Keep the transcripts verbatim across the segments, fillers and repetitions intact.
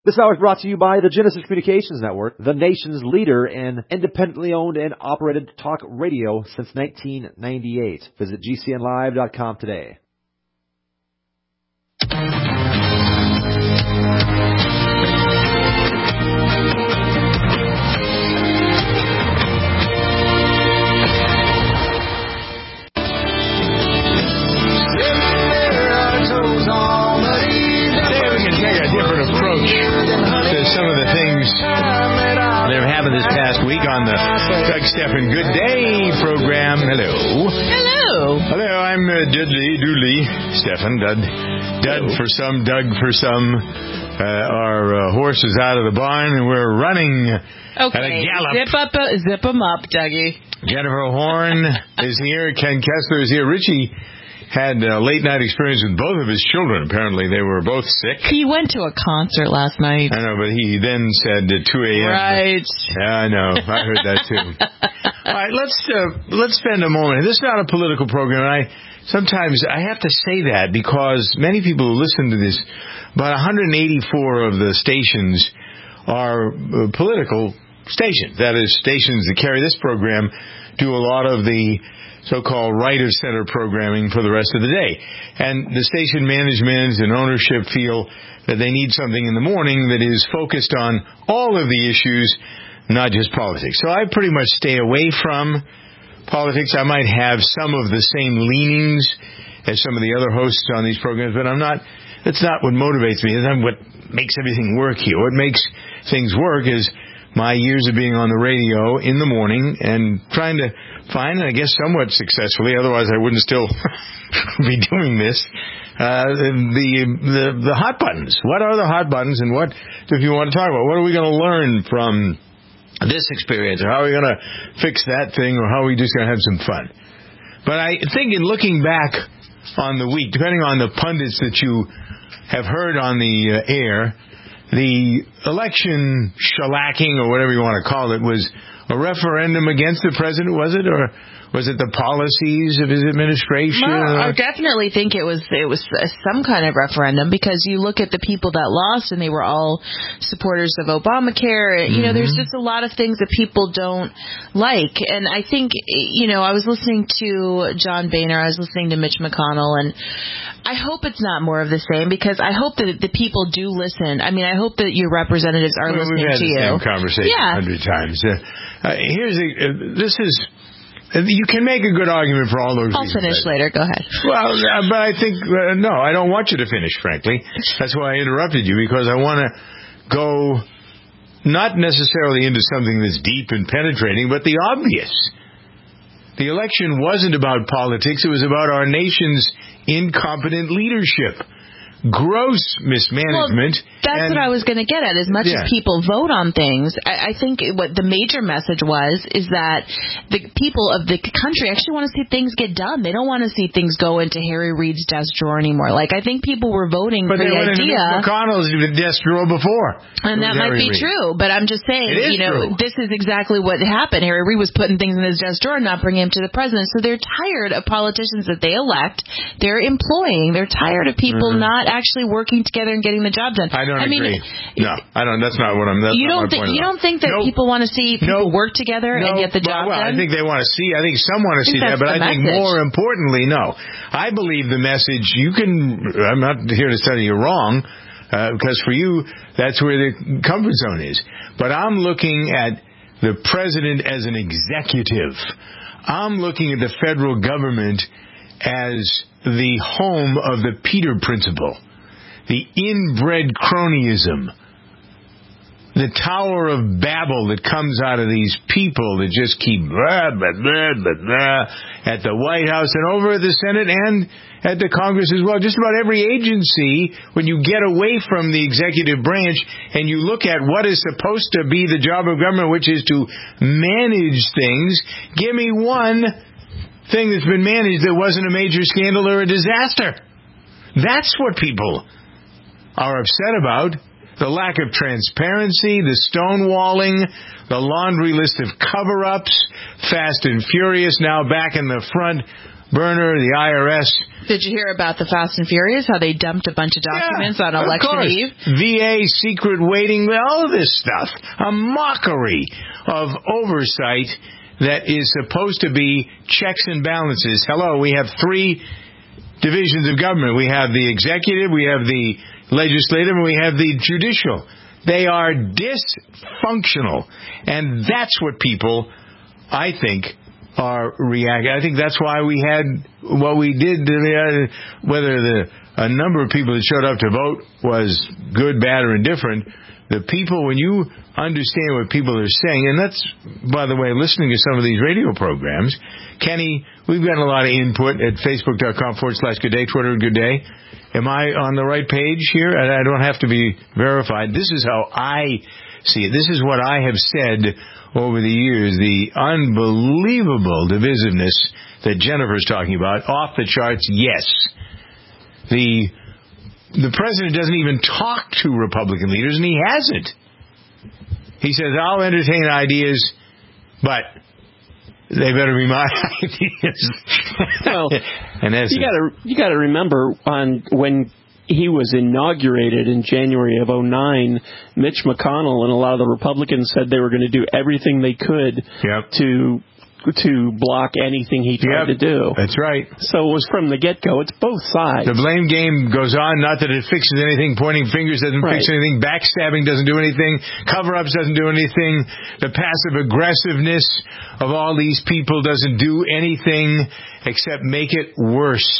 This hour is brought to you by the Genesis Communications Network, the nation's leader in independently owned and operated talk radio since nineteen ninety-eight. Visit G C N live dot com today. Some of the things that have happened this past week on the Doug Stephan Good Day program. Hello. Hello. Hello, I'm uh, Dudley, Doodley, Stephan, Dud. Dud for some, Doug for some. Uh, our uh, horse is out of the barn, and we're running okay. at a gallop. Zip up, uh, zip 'em up, Dougie. Jennifer Horn is here. Ken Kessler is here. Richie had a late-night experience with both of his children. Apparently, they were both sick. He went to a concert last night. I know, but he then said at two a.m. Right. Yeah, I know. I heard that, too. All right, let's uh, let's spend a moment. This is not a political program, and I sometimes I have to say that because many people who listen to this, about one hundred eighty-four of the stations are uh, political stations. That is, stations that carry this program do a lot of the so-called right-of-center programming for the rest of the day. And the station management and ownership feel that they need something in the morning that is focused on all of the issues, not just politics. So I pretty much stay away from politics. I might have some of the same leanings as some of the other hosts on these programs, but I'm not, that's not what motivates me. It's not what makes everything work here. What makes things work is my years of being on the radio in the morning and trying to find, and I guess somewhat successfully, otherwise I wouldn't still be doing this, uh, the, the the hot buttons. What are the hot buttons, and what, if you want to talk about, what are we going to learn from this experience, or how are we going to fix that thing, or how are we just going to have some fun? But I think in looking back on the week, depending on the pundits that you have heard on the uh, air, the election shellacking, or whatever you want to call it, was a referendum against the president, was it? Or was it the policies of his administration? Well, I definitely think it was it was some kind of referendum, because you look at the people that lost, and they were all supporters of Obamacare. Mm-hmm. You know, there's just a lot of things that people don't like. And I think, you know, I was listening to John Boehner, I was listening to Mitch McConnell, and I hope it's not more of the same, because I hope that the people do listen. I mean, I hope that your representatives are well, listening we've had to the you. Same conversation yeah. a hundred times. Uh, uh, here's a, uh, this is. You can make a good argument for all those I'll reasons. finish later. Go ahead. Well, uh, but I think, uh, no, I don't want you to finish, frankly. That's why I interrupted you, because I want to go not necessarily into something that's deep and penetrating, but the obvious. The election wasn't about politics. It was about our nation's incompetent leadership. Gross mismanagement. Well, that's and, what I was going to get at. As much yeah. as people vote on things, I, I think what the major message was is that the people of the country actually want to see things get done. They don't want to see things go into Harry Reid's desk drawer anymore. Like, I think people were voting but for the idea. idea. McConnell's desk drawer before. And that might be Reid. True, but I'm just saying, you know, true. This is exactly what happened. Harry Reid was putting things in his desk drawer and not bringing them to the president. So they're tired of politicians that they elect. They're employing. They're tired of people mm-hmm. not actually working together and getting the job done. I don't I agree. Mean, no, I don't. That's not what I'm. That's you not don't my think point you don't think that nope. people want to see people nope. work together nope. and get the job well, well, done? I think they want to see. I think some want to see that, but I think message. more importantly, no. I believe the message. You can. I'm not here to tell you you're wrong, uh, because for you that's where the comfort zone is. But I'm looking at the president as an executive. I'm looking at the federal government as the home of the Peter Principle. The inbred cronyism, the Tower of Babel that comes out of these people that just keep blah, blah, blah, blah, blah, at the White House and over at the Senate and at the Congress as well. Just about every agency, when you get away from the executive branch and you look at what is supposed to be the job of government, which is to manage things, give me one thing that's been managed that wasn't a major scandal or a disaster. That's what people are upset about. The lack of transparency, the stonewalling, the laundry list of cover-ups, Fast and Furious now back in the front burner, the I R S. Did you hear about the Fast and Furious, how they dumped a bunch of documents yeah, on election eve? V A secret waiting, all of this stuff. A mockery of oversight that is supposed to be checks and balances. Hello, we have three divisions of government. We have the executive, we have the legislative, and we have the judicial. They are dysfunctional. And that's what people, I think, are reacting. I think that's why we had what we did. Whether the a number of people that showed up to vote was good, bad, or indifferent, the people, when you understand what people are saying, and that's, by the way, listening to some of these radio programs, Kenny, we've gotten a lot of input at facebook.com forward slash good day, Twitter, good day. Am I on the right page here? I don't have to be verified. This is how I see it. This is what I have said over the years. The unbelievable divisiveness that Jennifer's talking about, off the charts, yes. The the president doesn't even talk to Republican leaders, and he hasn't. He says, I'll entertain ideas, but they better be my ideas. Well, you got to you got to remember on when he was inaugurated in January of oh nine, Mitch McConnell and a lot of the Republicans said they were going to do everything they could yep. to to block anything he tried yep. to do. That's right. So it was from the get-go. It's both sides. The blame game goes on. Not that it fixes anything. Pointing fingers doesn't right. fix anything. Backstabbing doesn't do anything. Cover-ups doesn't do anything. The passive aggressiveness of all these people doesn't do anything except make it worse.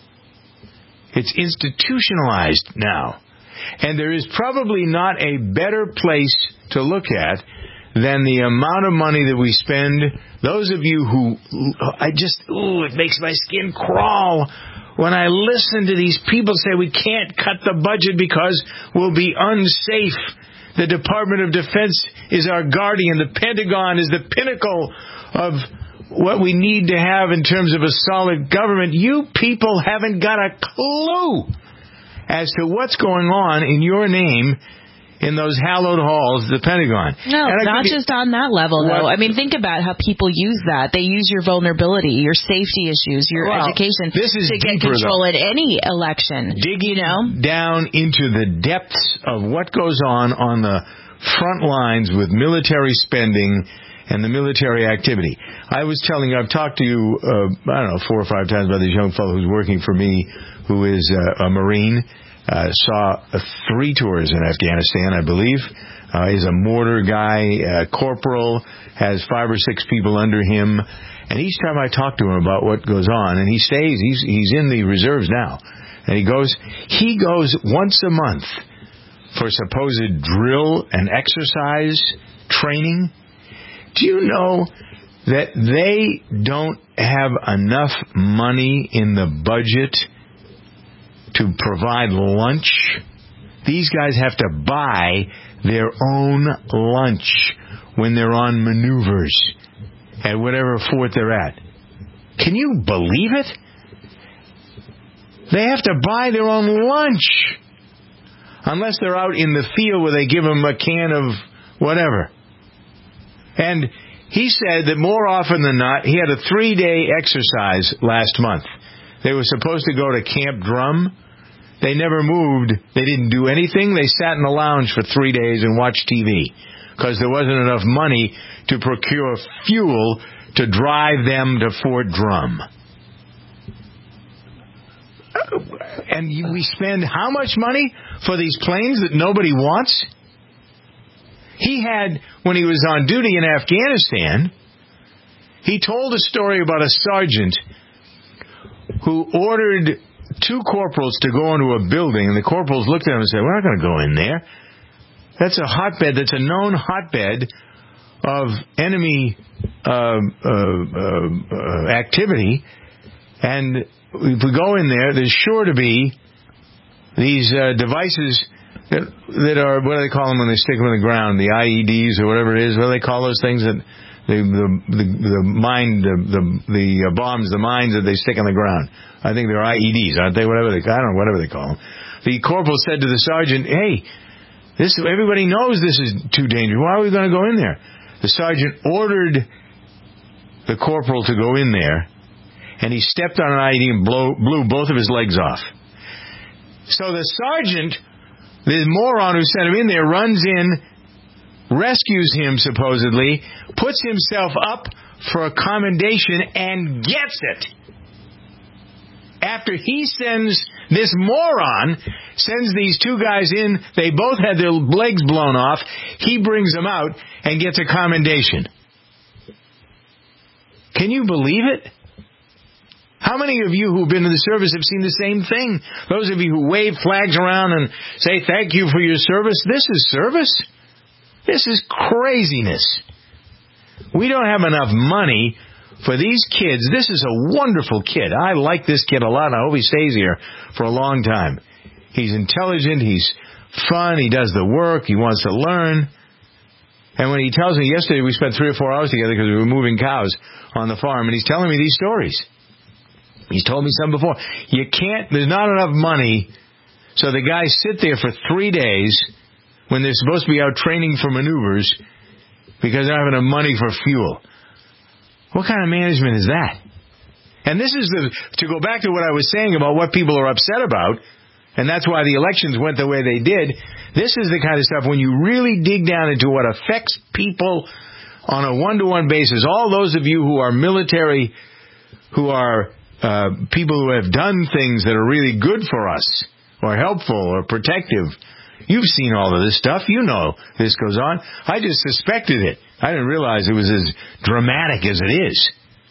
It's institutionalized now. And there is probably not a better place to look at than the amount of money that we spend. Those of you who, I just, ooh, it makes my skin crawl when I listen to these people say we can't cut the budget because we'll be unsafe. The Department of Defense is our guardian. The Pentagon is the pinnacle of what we need to have in terms of a solid government. You people haven't got a clue as to what's going on in your name in those hallowed halls, the Pentagon. No, not just on that level, though. What? I mean, think about how people use that. They use your vulnerability, your safety issues, your well, education this is to get deeper, control though. at any election. Digging you know? down into the depths of what goes on on the front lines with military spending and the military activity. I was telling you, I've talked to you, uh, I don't know, four or five times about this young fellow who's working for me, who is uh, a Marine. Uh, saw uh, three tours in Afghanistan, I believe. Uh, he's a mortar guy, uh, corporal, has five or six people under him. And each time I talk to him about what goes on, and he stays, he's, he's in the reserves now. And he goes, he goes once a month for supposed drill and exercise training. Do you know that they don't have enough money in the budget to provide lunch? These guys have to buy their own lunch when they're on maneuvers at whatever fort they're at. Can you believe it? They have to buy their own lunch unless they're out in the field where they give them a can of whatever. And he said that more often than not, he had a three-day exercise last month. They were supposed to go to Camp Drum. They never moved. They didn't do anything. They sat in the lounge for three days and watched T V because there wasn't enough money to procure fuel to drive them to Fort Drum. And we spend how much money for these planes that nobody wants? He had, when he was on duty in Afghanistan, he told a story about a sergeant who ordered two corporals to go into a building, and the corporals looked at him and said, we're not going to go in there. That's a hotbed. That's a known hotbed of enemy uh, uh, uh, uh, activity. And if we go in there, there's sure to be these uh, devices that, that are, what do they call them when they stick them in the ground? The I E Ds or whatever it is. What do they call those things that the the the, the mine the the, the uh, bombs, the mines that they stick on the ground? I think they're I E Ds, aren't they? Whatever they, I don't know, whatever they call them. The corporal said to the sergeant, "Hey, this everybody knows this is too dangerous. Why are we going to go in there?" The sergeant ordered the corporal to go in there, and he stepped on an I E D and blow, blew both of his legs off. So the sergeant, the moron who sent him in there, runs in, rescues him supposedly, puts himself up for a commendation, and gets it. After he sends, this moron sends these two guys in, they both had their legs blown off, he brings them out and gets a commendation. Can you believe it? How many of you who've been in the service have seen the same thing? Those of you who wave flags around and say thank you for your service, this is service? This is craziness. We don't have enough money for these kids. This is a wonderful kid. I like this kid a lot, and I hope he stays here for a long time. He's intelligent, he's fun, he does the work, he wants to learn. And when he tells me, yesterday we spent three or four hours together because we were moving cows on the farm, and he's telling me these stories. He's told me some before. You can't, there's not enough money, so the guys sit there for three days when they're supposed to be out training for maneuvers because they don't have enough money for fuel. What kind of management is that? And this is the, to go back to what I was saying about what people are upset about, and that's why the elections went the way they did. This is the kind of stuff when you really dig down into what affects people on a one-to-one basis. All those of you who are military, who are uh, people who have done things that are really good for us, or helpful, or protective, you've seen all of this stuff. You know this goes on. I just suspected it. I didn't realize it was as dramatic as it is.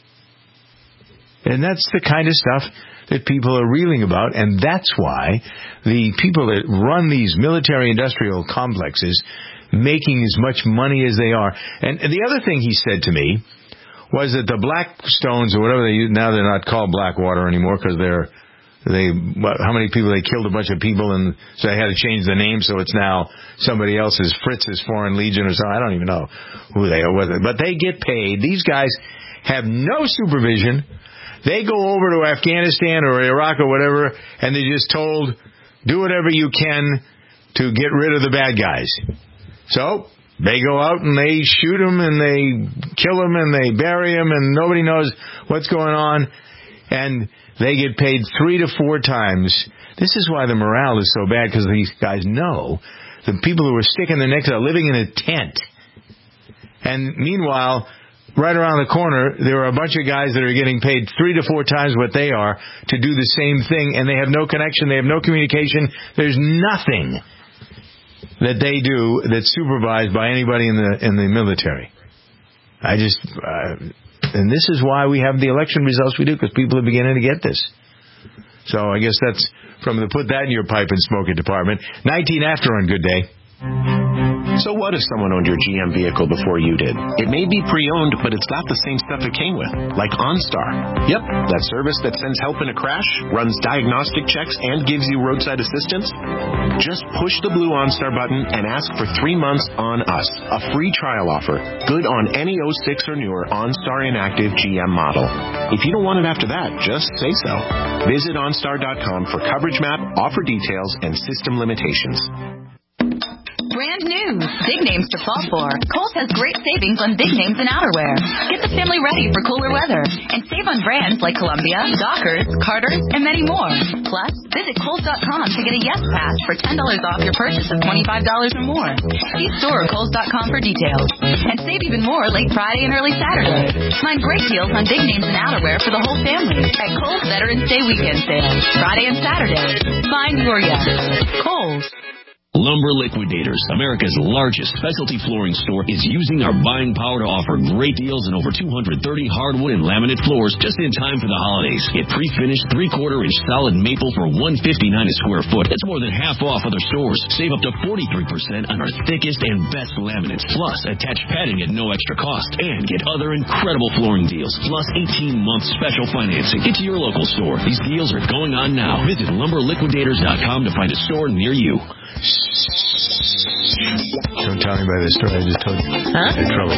And that's the kind of stuff that people are reeling about, and that's why the people that run these military-industrial complexes making as much money as they are. And, and the other thing he said to me was that the Blackstones, or whatever they use, now they're not called Blackwater anymore because they're They, how many people, they killed a bunch of people, and so they had to change the name, so it's now somebody else's, Fritz's Foreign Legion or something. I don't even know who they are with it. But they get paid. These guys have no supervision. They go over to Afghanistan or Iraq or whatever, and they're just told, do whatever you can to get rid of the bad guys. So they go out and they shoot them and they kill them and they bury them, and nobody knows what's going on. And they get paid three to four times. This is why the morale is so bad, because these guys know the people who are sticking their necks out, living in a tent. And meanwhile, right around the corner, there are a bunch of guys that are getting paid three to four times what they are to do the same thing, and they have no connection, they have no communication. There's nothing that they do that's supervised by anybody in the in the military. I just... Uh, And this is why we have the election results we do, because people are beginning to get this. So I guess that's from the put that in your pipe and smoke it department. nineteen after on Good Day. So what if someone owned your G M vehicle before you did? It may be pre-owned, but it's got the same stuff it came with, like OnStar. Yep, that service that sends help in a crash, runs diagnostic checks, and gives you roadside assistance. Just push the blue OnStar button and ask for three months on us, a free trial offer, good on any oh six or newer OnStar Inactive G M model. If you don't want it after that, just say so. Visit OnStar dot com for coverage map, offer details, and system limitations. Brand new, big names to fall for. Kohl's has great savings on big names and outerwear. Get the family ready for cooler weather and save on brands like Columbia, Dockers, Carter's, and many more. Plus, visit Kohl's dot com to get a Yes Pass for ten dollars off your purchase of twenty-five dollars or more. See store or Kohl's dot com for details. And save even more late Friday and early Saturday. Find great deals on big names and outerwear for the whole family at Kohl's Veterans Day Weekend Sale, Friday and Saturday. Find your Yes. Kohl's. Lumber Liquidators, America's largest specialty flooring store, is using our buying power to offer great deals on over two hundred thirty hardwood and laminate floors just in time for the holidays. Get pre-finished three-quarter inch solid maple for one hundred fifty-nine dollars a square foot. That's more than half off other stores. Save up to forty-three percent on our thickest and best laminates. Plus, attach padding at no extra cost. And get other incredible flooring deals. Plus, eighteen month special financing. Get to your local store. These deals are going on now. Visit lumber liquidators dot com to find a store near you. Don't tell anybody the story I just told you. Huh? In trouble.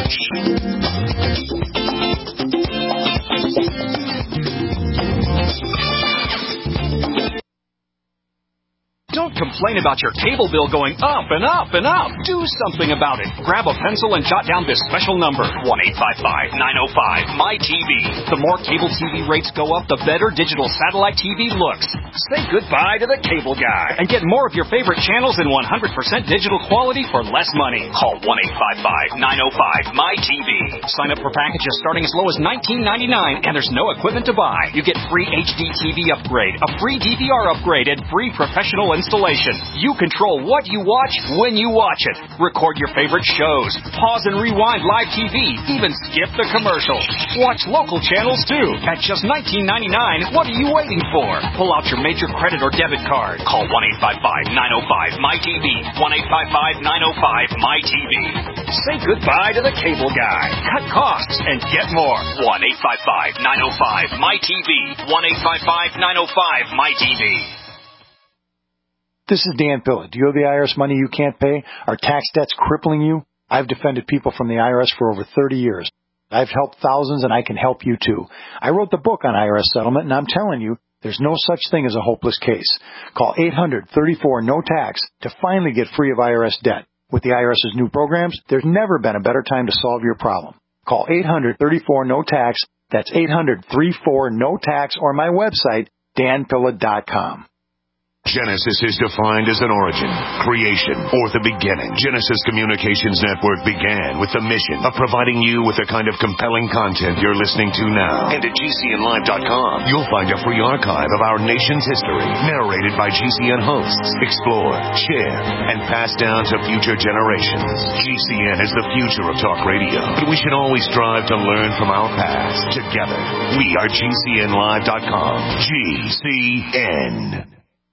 Don't complain complain about your cable bill going up and up and up. Do something about it. Grab a pencil and jot down this special number, one eight five five, nine oh five, M Y T V. The more cable T V rates go up, the better digital satellite T V looks. Say goodbye to the cable guy and get more of your favorite channels in one hundred percent digital quality for less money. Call one eight five five, nine oh five, M Y T V. Sign up for packages starting as low as nineteen ninety-nine, and there's no equipment to buy. You get free H D T V upgrade, a free D V R upgrade, and free professional installation. You control what you watch when you watch it. Record your favorite shows. Pause and rewind live T V. Even skip the commercials. Watch local channels too. At just nineteen ninety-nine, what are you waiting for? Pull out your major credit or debit card. Call one eight five five, nine oh five, M Y T V. one eight five five, nine oh five, M Y T V. Say goodbye to the cable guy. Cut costs and get more. one eight five five, nine oh five, M Y T V. one eight five five, nine oh five, M Y T V. This is Dan Pilla. Do you owe the I R S money you can't pay? Are tax debts crippling you? I've defended people from the I R S for over thirty years. I've helped thousands, and I can help you too. I wrote the book on I R S settlement, and I'm telling you, there's no such thing as a hopeless case. Call eight hundred, thirty-four, no tax to finally get free of I R S debt. With the IRS's new programs, there's never been a better time to solve your problem. Call eight hundred, thirty-four, no tax. That's eight hundred, thirty-four, no tax, or my website, dan pilla dot com. Genesis is defined as an origin, creation, or the beginning. Genesis Communications Network began with the mission of providing you with the kind of compelling content you're listening to now. And at G C N live dot com, you'll find a free archive of our nation's history, narrated by G C N hosts, explored, shared, and passed down to future generations. G C N is the future of talk radio, but we should always strive to learn from our past. Together, we are G C N live dot com. G C N.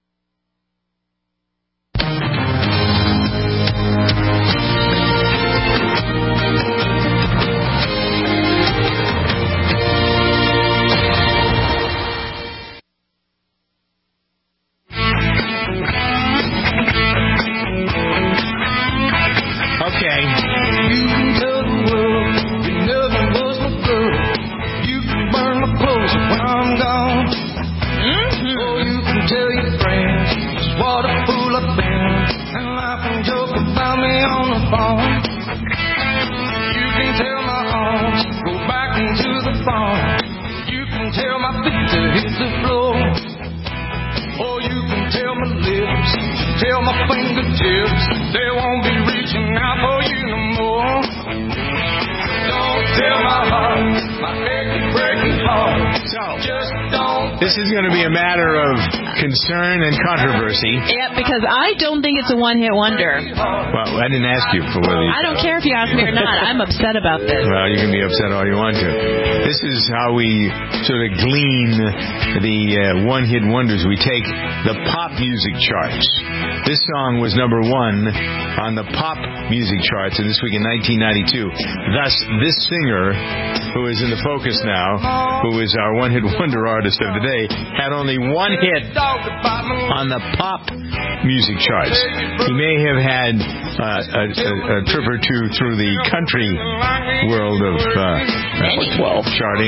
Tell my fingertips, they won't be reaching out for you no more. Don't tell my heart, my achy breaking heart. So, just don't. This is going to be a matter of concern and controversy. Yeah, because I don't think it's a one-hit wonder. Well, I didn't ask you for whether you I don't care if you ask me or not. I'm upset about this. Well, you can be upset all you want to. This is how we sort of glean the uh, one-hit wonders. We take the pop music charts. This song was number one on the pop music charts in this week in nineteen ninety-two. Thus, this singer, who is in the focus now, who is our one-hit wonder artist of the day, had only one hit on the pop music charts. He may have had uh, a, a, a trip or two through the country world of uh, twelve charting.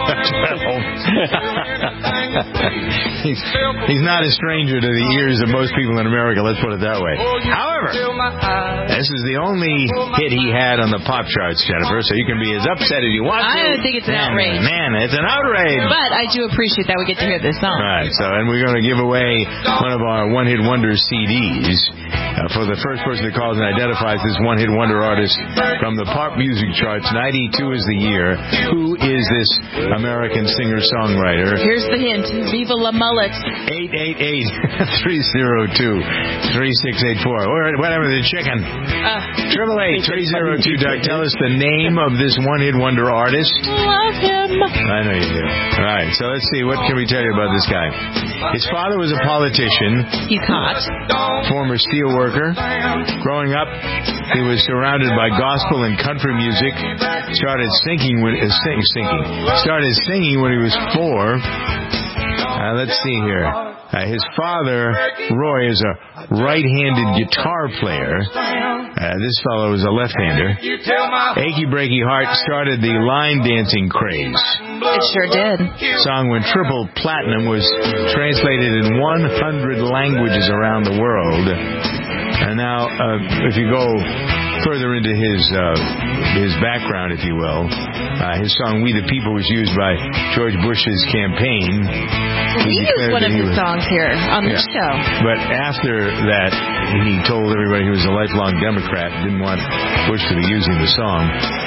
he's, he's not a stranger to the ears of most people in America, let's put it that way. However, this is the only hit he had on the pop charts, Jennifer, so you can be as upset as you want to. I don't think it's an man, outrage. Man, it's an outrage. But I do appreciate that we get to hear this song. Right, so, and we're going to give away one of our one-hit wonder C Ds uh, for the first person that calls and identifies this one-hit wonder artist from the pop music charts. ninety-two is the year. Who is this American singer-songwriter? Here's the hint. Viva la mullet. eight eight eight, three oh two, three six eight four. Or whatever, the chicken. Triple eight, three oh two, Doug. Tell us the name of this one-hit wonder artist. Love him. I know you do. All right, so let's see. What can we tell you about this guy? His father was a politician. He's hot. Former steel worker. Growing up, he was surrounded by gospel and country music. Started singing when uh, sing, singing. Started singing when he was four. Uh, let's see here. Uh, his father, Roy, is a right-handed guitar player. Uh, this fellow is a left-hander. Achy Breaky Heart started the line dancing craze. It sure did. The song went triple platinum, was translated in one hundred languages around the world. And now, uh, if you go further into his uh, his background, if you will, uh, his song "We the People" was used by George Bush's campaign. He, he used one of his was, songs here on yeah. the show. But after that, he told everybody he was a lifelong Democrat, didn't want Bush to be using the song.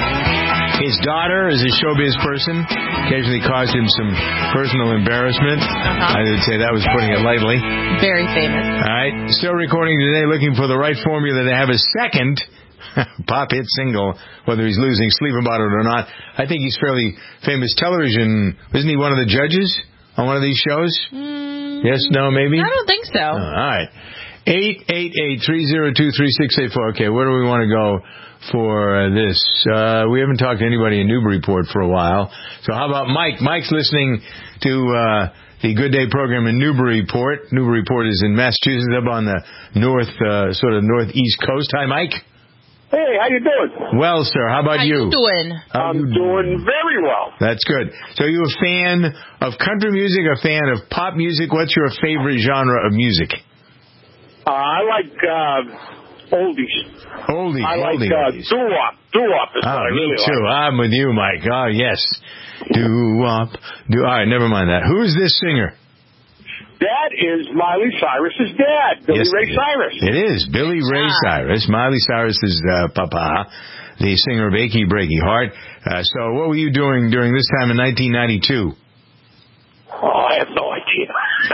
His daughter is a showbiz person, occasionally caused him some personal embarrassment. Uh-huh. I would say that was putting it lightly. Very famous. All right. Still recording today, looking for the right formula to have a second pop hit single, whether he's losing sleep about it or not. I think he's fairly famous television. Isn't he one of the judges on one of these shows? Mm, yes, no, maybe? I don't think so. Oh, all right. eight eight eight, three oh two, three six eight four. Okay, where do we want to go for uh, this? Uh, we haven't talked to anybody in Newburyport for a while. So how about Mike? Mike's listening to uh, the Good Day program in Newburyport. Newburyport is in Massachusetts, up on the north, uh, sort of northeast coast. Hi, Mike. Hey, how you doing? Well, sir, how about how you? you doing? How I'm you doing very well. That's good. So you a fan of country music, a fan of pop music? What's your favorite genre of music? Uh, I like uh, oldies. Oldies. I like oldies, uh, oldies. doo-wop. Doo-wop is oh, what I me really too. like. I'm with you, Mike. Oh, yes. Doo-wop. Do All right, never mind that. Who is this singer? That is Miley Cyrus's dad, Billy yes, Ray it Cyrus. It is. Billy Ray ah. Cyrus. Miley Cyrus's uh, papa, the singer of Achy Breaky Heart. Uh, so what were you doing during this time in nineteen ninety-two? Oh, I have no idea.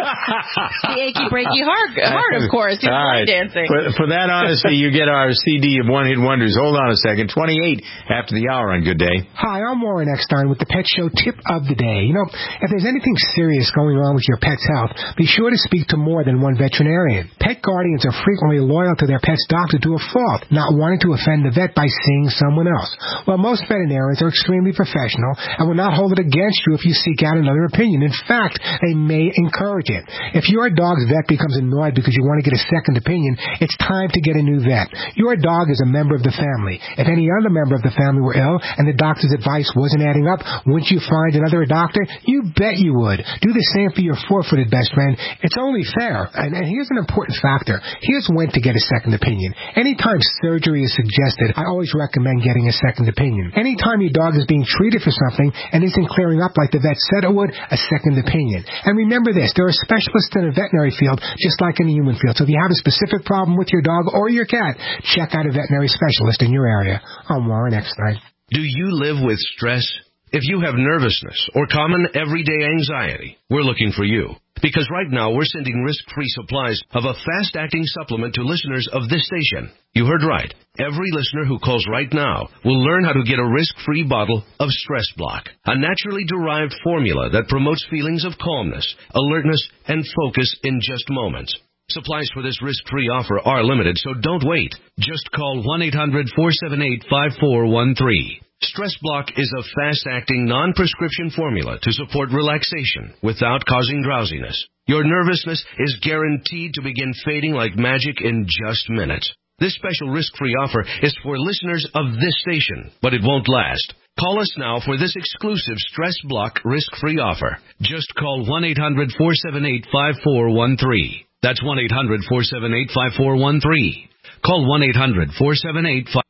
The Achy Breaky Heart, heart of course. He was right. dancing. For, for that honesty, you get our C D of One Hit Wonders. Hold on a second. twenty-eight after the hour on Good Day. Hi, I'm Warren Eckstein with the Pet Show Tip of the Day. You know, if there's anything serious going on with your pet's health, be sure to speak to more than one veterinarian. Pet guardians are frequently loyal to their pet's doctor to a fault, not wanting to offend the vet by seeing someone else. Well, most veterinarians are extremely professional and will not hold it against you if you seek out another opinion. In fact, they may encourage it. If your dog's vet becomes annoyed because you want to get a second opinion, it's time to get a new vet. Your dog is a member of the family. If any other member of the family were ill and the doctor's advice wasn't adding up, wouldn't you find another doctor? You bet you would. Do the same for your four-footed best friend. It's only fair. And, and here's an important factor. Here's when to get a second opinion. Anytime surgery is suggested, I always recommend getting a second opinion. Anytime your dog is being treated for something and isn't clearing up like the vet said it would, a second opinion. And remember this, there are specialists in a veterinary field just like in the human field. So if you have a specific problem with your dog or your cat, check out a veterinary specialist in your area. I'm Warren Eckstein. Do you live with stress? If you have nervousness or common everyday anxiety, we're looking for you. Because right now we're sending risk-free supplies of a fast-acting supplement to listeners of this station. You heard right. Every listener who calls right now will learn how to get a risk-free bottle of Stress Block, a naturally derived formula that promotes feelings of calmness, alertness, and focus in just moments. Supplies for this risk-free offer are limited, so don't wait. Just call one eight hundred, four seven eight, five four one three. Stress Block is a fast-acting, non-prescription formula to support relaxation without causing drowsiness. Your nervousness is guaranteed to begin fading like magic in just minutes. This special risk-free offer is for listeners of this station, but it won't last. Call us now for this exclusive Stress Block risk-free offer. Just call one eight hundred, four seven eight, five four one three. That's one eight hundred, four seven eight, five four one three. Call one eight hundred, four seven eight, five four one three.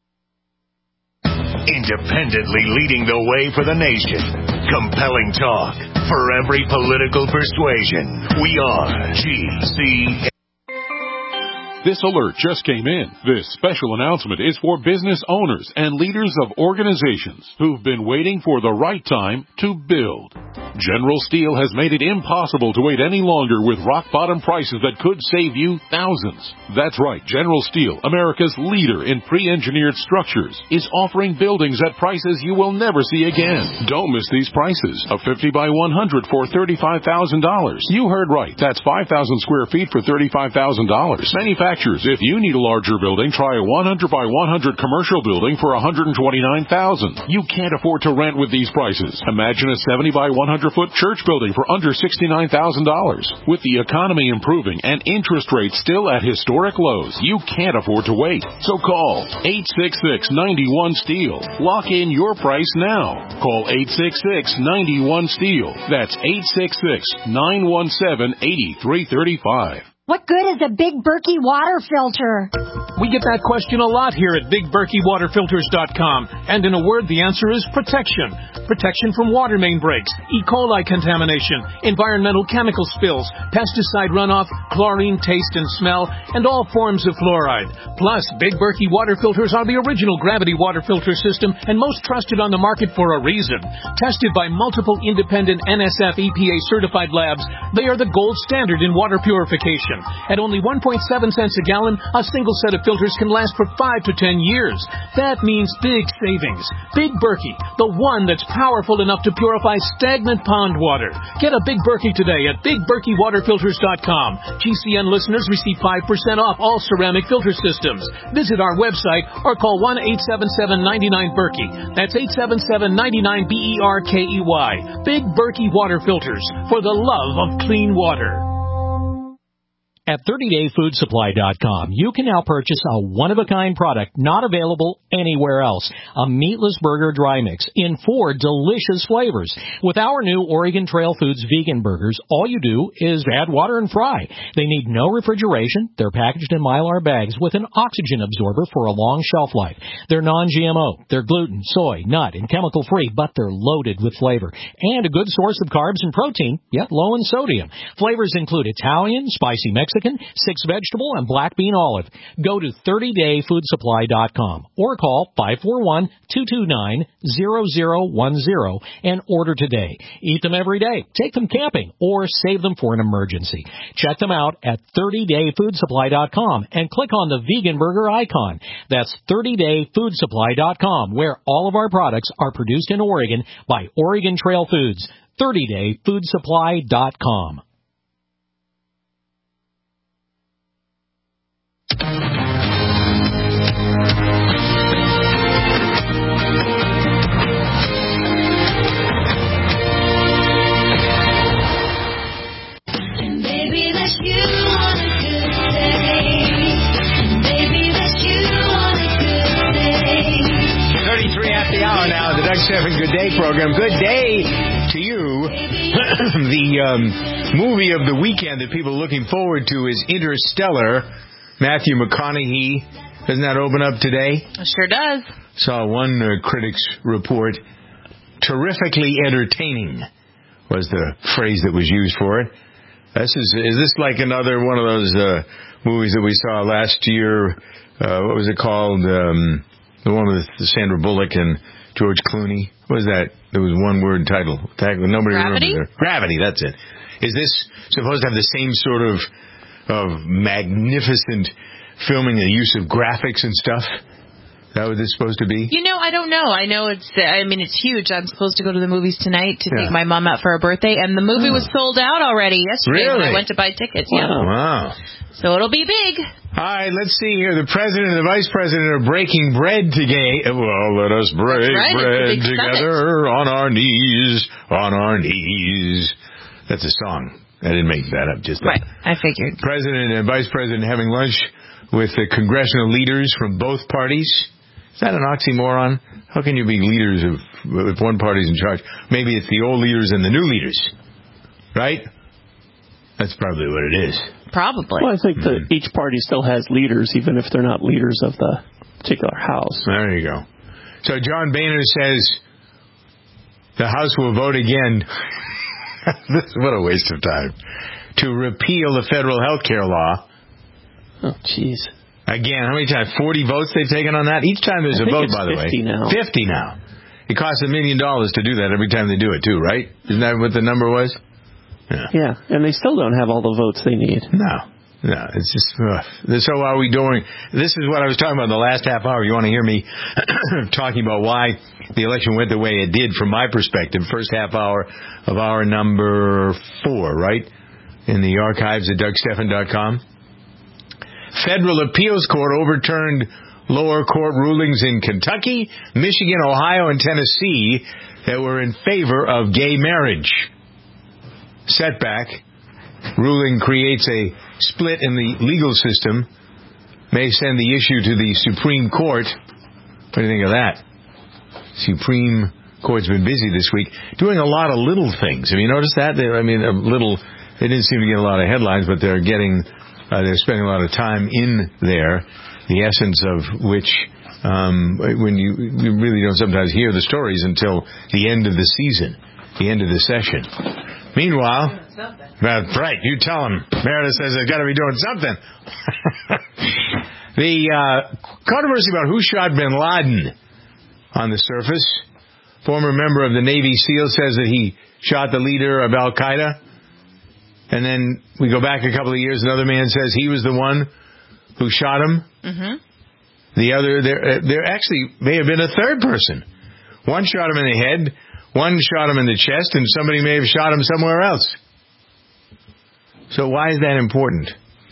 Independently leading the way for the nation. Compelling talk for every political persuasion. We are G C A. This alert just came in. This special announcement is for business owners and leaders of organizations who've been waiting for the right time to build. General Steel has made it impossible to wait any longer with rock-bottom prices that could save you thousands. That's right, General Steel, America's leader in pre-engineered structures, is offering buildings at prices you will never see again. Don't miss these prices. A fifty by one hundred for thirty-five thousand dollars. You heard right. That's five thousand square feet for thirty-five thousand dollars. Manufacturers, if you need a larger building, try a one hundred by one hundred commercial building for one hundred twenty-nine thousand dollars. You can't afford to rent with these prices. Imagine a seventy by one hundred hundred foot church building for under sixty-nine thousand dollars. With the economy improving and interest rates still at historic lows, you can't afford to wait. So call eight six six, nine one, STEEL. Lock in your price now. Call eight six six, nine one, STEEL. That's eight six six, nine one seven, eight three three five. What good is a Big Berkey water filter? We get that question a lot here at Big Berkey Water Filters dot com. And in a word, the answer is protection. Protection from water main breaks, E. coli contamination, environmental chemical spills, pesticide runoff, chlorine taste and smell, and all forms of fluoride. Plus, Big Berkey water filters are the original gravity water filter system and most trusted on the market for a reason. Tested by multiple independent N S F E P A certified labs, they are the gold standard in water purification. At only one point seven cents a gallon, a single set of filters can last for five to ten years. That means big savings. Big Berkey, the one that's powerful enough to purify stagnant pond water. Get a Big Berkey today at Big Berkey Water Filters dot com. G C N listeners receive five percent off all ceramic filter systems. Visit our website or call one eight seven seven, nine nine, Berkey. That's eight seven seven, nine nine, B E R K E Y. Big Berkey Water Filters, for the love of clean water. At thirty day food supply dot com, you can now purchase a one-of-a-kind product not available anywhere else. A meatless burger dry mix in four delicious flavors. With our new Oregon Trail Foods vegan burgers, all you do is add water and fry. They need no refrigeration. They're packaged in Mylar bags with an oxygen absorber for a long shelf life. They're non G M O. They're gluten, soy, nut, and chemical-free, but they're loaded with flavor. And a good source of carbs and protein, yet low in sodium. Flavors include Italian, spicy Mexican, Mexican, six vegetable, and black bean olive. Go to thirty day food supply dot com or call five four one, two two nine, zero zero one zero and order today. Eat them every day, take them camping, or save them for an emergency. Check them out at thirty day food supply dot com and click on the vegan burger icon. That's thirty day food supply dot com, where all of our products are produced in Oregon by Oregon Trail Foods. thirty day food supply dot com. thirty-three at the hour now, the Doug Stephan Good Day program. Good day to you. The um, movie of the weekend that people are looking forward to is Interstellar. Matthew McConaughey. Doesn't that open up today? It sure does. Saw one uh, critic's report. Terrifically entertaining was the phrase that was used for it. This is, is this like another one of those uh, movies that we saw last year? Uh, what was it called? Um, the one with Sandra Bullock and George Clooney. What was that? There was one word title. Nobody Gravity? remembers it. Gravity, that's it. Is this supposed to have the same sort of of magnificent filming and use of graphics and stuff? Is that what this is supposed to be? You know, I don't know. I know it's, I mean, it's huge. I'm supposed to go to the movies tonight to Yeah. take my mom out for her birthday, and the movie was sold out already yesterday when Really? I went to buy tickets. Wow. Yeah. Wow. So it'll be big. All right, let's see here. The president and the vice president are breaking bread today. Well, let us break That's right, bread it's a big together on our knees, on our knees. That's a song. I didn't make that up. Just Right, I figured. President and vice president having lunch with the congressional leaders from both parties. Is that an oxymoron? How can you be leaders of, if one party's in charge? Maybe it's the old leaders and the new leaders, right? That's probably what it is. Probably. Well, I think that each party still has leaders, even if they're not leaders of the particular house. There you go. So John Boehner says the House will vote again. This, what a waste of time. To repeal the federal health care law. Oh, jeez. Again, how many times? forty votes they've taken on that? Each time there's I a think vote, it's by the way. fifty now. fifty now. It costs a million dollars to do that every time they do it, too, right? Isn't that what the number was? Yeah. Yeah, and they still don't have all the votes they need. No. No, it's just, uh, so are we doing, this is what I was talking about in the last half hour. You want to hear me talking about why the election went the way it did from my perspective. First half hour of hour number four, right? In the archives at Doug Stephan dot com. Federal Appeals Court overturned lower court rulings in Kentucky, Michigan, Ohio, and Tennessee that were in favor of gay marriage. setback. Ruling creates a split in the legal system. May send the issue to the Supreme Court. What do you think of that? Supreme Court's been busy this week doing a lot of little things. Have you noticed that? They, I mean, a little. They didn't seem to get a lot of headlines, but they're getting. Uh, they're spending a lot of time in there. The essence of which, um, when you, you really don't sometimes hear the stories until the end of the season, the end of the session. Meanwhile, that's right. You tell them. Meredith says they've got to be doing something. The uh, controversy about who shot bin Laden on the surface. Former member of the Navy SEAL says that he shot the leader of Al Qaeda. And then we go back a couple of years, another man says he was the one who shot him. Mm-hmm. The other, there, there actually may have been a third person. One shot him in the head, one shot him in the chest, and somebody may have shot him somewhere else. So why is that important?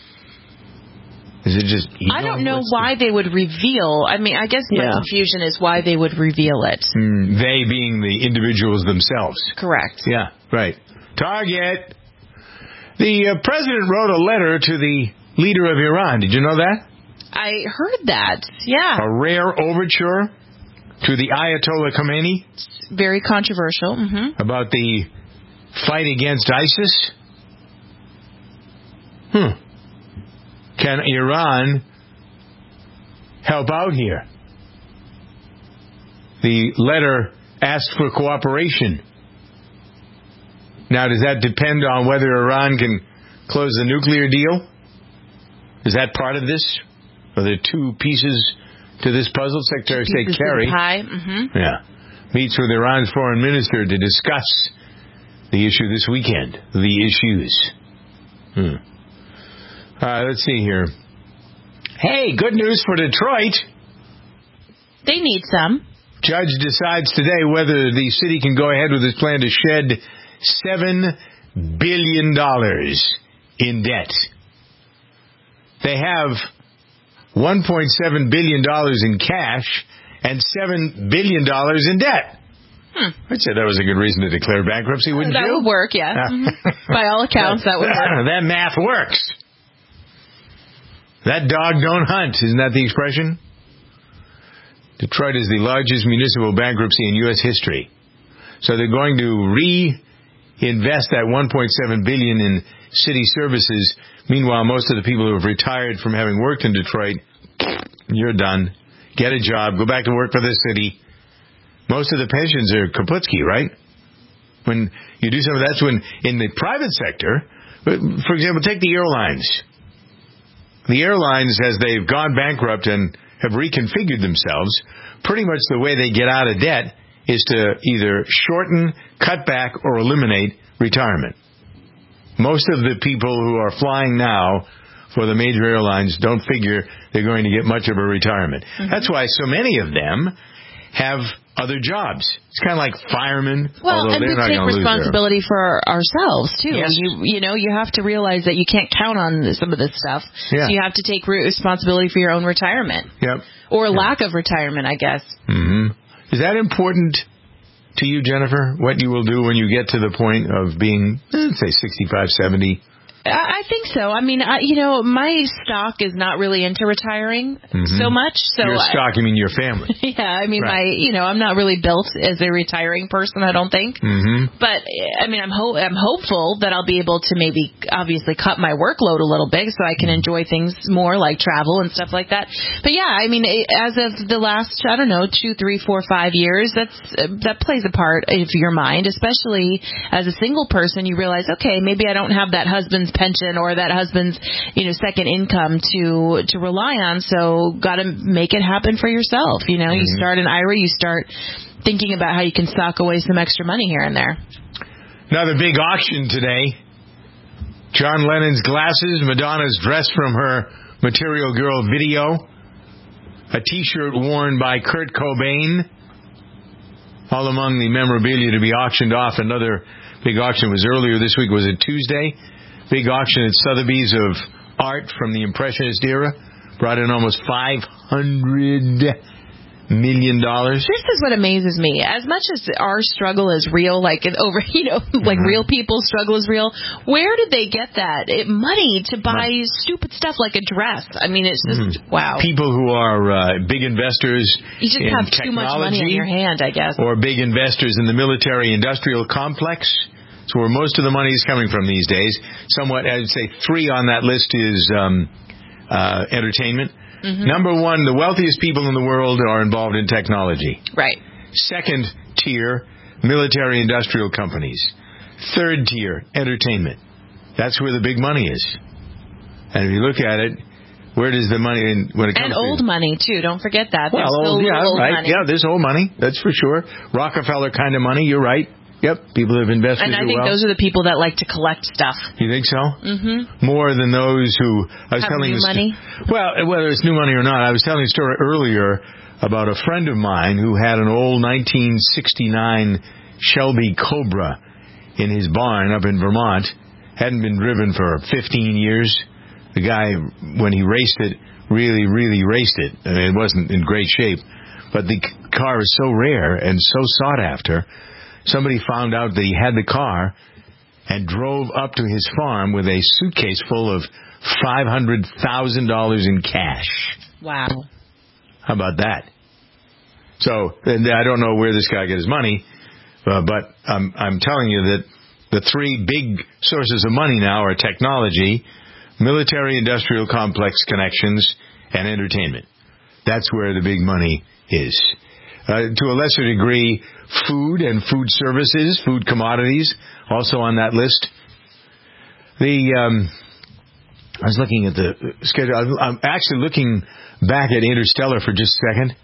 Is it just ego? I don't know why they would reveal. I mean, I guess my yeah. confusion is why they would reveal it. Mm, they being the individuals themselves. Correct. Yeah, right. Target. The uh, president wrote a letter to the leader of Iran. Did you know that? I heard that, yeah. A rare overture to the Ayatollah Khomeini. Very controversial. Mm-hmm. About the fight against ISIS. Hmm. Can Iran help out here? The letter asked for cooperation. Now, does that depend on whether Iran can close the nuclear deal? Is that part of this? Are there two pieces to this puzzle? Secretary of State Kerry mm-hmm. yeah, meets with Iran's foreign minister to discuss the issue this weekend. The issues. Hmm. Uh, let's see here. Hey, good news for Detroit. They need some. Judge decides today whether the city can go ahead with its plan to shed seven billion dollars in debt. They have one point seven billion dollars in cash and seven billion dollars in debt. Hmm. I'd say that was a good reason to declare bankruptcy, wouldn't that you? That would work, yeah. Mm-hmm. By all accounts, that would work. That math works. That dog don't hunt. Isn't that the expression? Detroit is the largest municipal bankruptcy in U S history. So they're going to reinvest that one point seven billion dollars in city services. Meanwhile, most of the people who have retired from having worked in Detroit, you're done. Get a job. Go back to work for the city. Most of the pensions are Kaplitsky, right? When you do some of that's when in the private sector, for example, take the airlines. The airlines, as they've gone bankrupt and have reconfigured themselves, pretty much the way they get out of debt is to either shorten, cut back, or eliminate retirement. Most of the people who are flying now for the major airlines don't figure they're going to get much of a retirement. Mm-hmm. That's why so many of them have other jobs. It's kind of like firemen. Well, and we take responsibility for ourselves, too. Yes. You you know, you have to realize that you can't count on some of this stuff. Yeah. So you have to take responsibility for your own retirement. Yep. Or yep. lack of retirement, I guess. Mm-hmm. Is that important to you, Jennifer, what you will do when you get to the point of being, let's say, sixty-five, seventy? I think so. I mean, I, you know, my stock is not really into retiring mm-hmm. so much. So your stock, I, you mean your family? Yeah, I mean, right. my, you know, I'm not really built as a retiring person, I don't think. Mm-hmm. But, I mean, I'm, ho- I'm hopeful that I'll be able to maybe, obviously, cut my workload a little bit so I can enjoy things more, like travel and stuff like that. But, yeah, I mean, as of the last, I don't know, two, three, four, five years, that's that plays a part of your mind, especially as a single person. You realize, okay, maybe I don't have that husband's pension or that husband's, you know, second income to to rely on, so got to make it happen for yourself. You know, mm-hmm. you start an I R A, you start thinking about how you can sock away some extra money here and there. Another big auction today. John Lennon's glasses, Madonna's dress from her Material Girl video, a T-shirt worn by Kurt Cobain, all among the memorabilia to be auctioned off. Another big auction was earlier this week. Was it Tuesday? Big auction at Sotheby's of art from the Impressionist era. Brought in almost five hundred million dollars. This is what amazes me. As much as our struggle is real, like over, you know, like mm-hmm. real people's struggle is real, where did they get that it, money to buy right. stupid stuff like a dress? I mean, it's just, mm-hmm. wow. People who are uh, big investors you just in have technology, too much money in your hand, I guess. Or big investors in the military-industrial complex. It's where most of the money is coming from these days. Somewhat, I'd say three on that list is um, uh, entertainment. Mm-hmm. Number one, the wealthiest people in the world are involved in technology. Right. Second tier, military-industrial companies. Third tier, entertainment. That's where the big money is. And if you look at it, where does the money in when it comes and to... And old money, too. Don't forget that. Well, there's old, yeah, old right. money. Yeah, there's old money. That's for sure. Rockefeller kind of money, you're right. Yep, people have invested. And I think well. those are the people that like to collect stuff. You think so? Mm-hmm. More than those who I was have telling new this, money. Well, whether it's new money or not, I was telling a story earlier about a friend of mine who had an old nineteen sixty-nine Shelby Cobra in his barn up in Vermont. Hadn't been driven for fifteen years. The guy, when he raced it, really, really raced it. I mean, it wasn't in great shape, but the car is so rare and so sought after. Somebody found out that he had the car and drove up to his farm with a suitcase full of five hundred thousand dollars in cash. Wow. How about that? So, and I don't know where this guy got his money, uh, but I'm, I'm telling you that the three big sources of money now are technology, military-industrial complex connections, and entertainment. That's where the big money is. Uh, to a lesser degree, food and food services, food commodities, also on that list. The um, I was looking at the schedule. I'm actually looking back at Interstellar for just a second.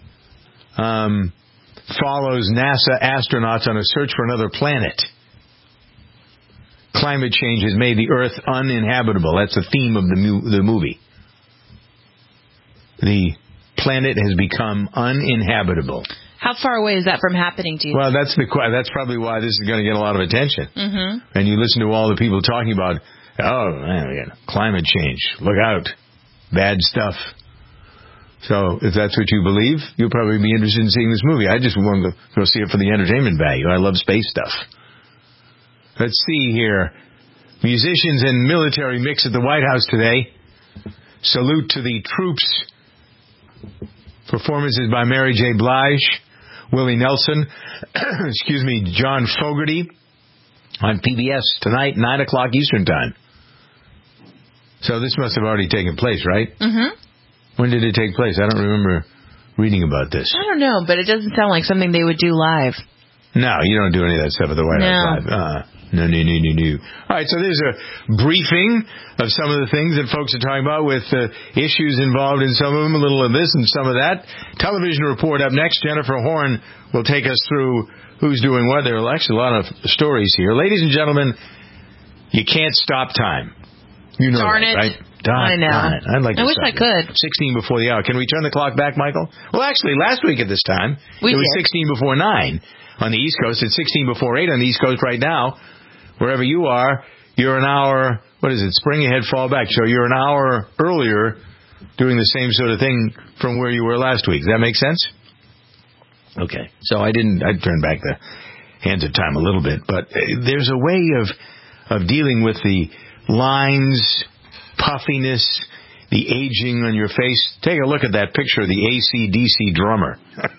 Um, follows NASA astronauts on a search for another planet. Climate change has made the Earth uninhabitable. That's the theme of the, mu- the movie. The planet has become uninhabitable. How far away is that from happening to you? Well, that's the that's probably why this is going to get a lot of attention. Mm-hmm. And you listen to all the people talking about, oh, man, climate change. Look out. Bad stuff. So if that's what you believe, you'll probably be interested in seeing this movie. I just wanted to go see it for the entertainment value. I love space stuff. Let's see here. Musicians and military mix at the White House today. Salute to the troops. Performances by Mary J. Blige, Willie Nelson, excuse me, John Fogerty on P B S tonight, nine o'clock Eastern Time. So this must have already taken place, right? Mm-hmm. When did it take place? I don't remember reading about this. I don't know, but it doesn't sound like something they would do live. No, you don't do any of that stuff at the White no. House live. Uh, no, no, no, no, no. All right, so there's a briefing of some of the things that folks are talking about with uh, issues involved in some of them, a little of this and some of that. Television report up next. Jennifer Horn will take us through who's doing what. There are actually a lot of stories here. Ladies and gentlemen, you can't stop time. You know Darn that, it. right? Darn, I know. Darn it. I'd like to I wish I it. could. sixteen before the hour. Can we turn the clock back, Michael? Well, actually, last week at this time, we it was did. sixteen before nine on the East Coast. It's sixteen before eight on the East Coast right now. Wherever you are, you're an hour, what is it, spring ahead, fall back. So you're an hour earlier doing the same sort of thing from where you were last week. Does that make sense? Okay. So I didn't, I turned back the hands of time a little bit. But there's a way of, of dealing with the lines, puffiness, the aging on your face. Take a look at that picture of the A C D C drummer.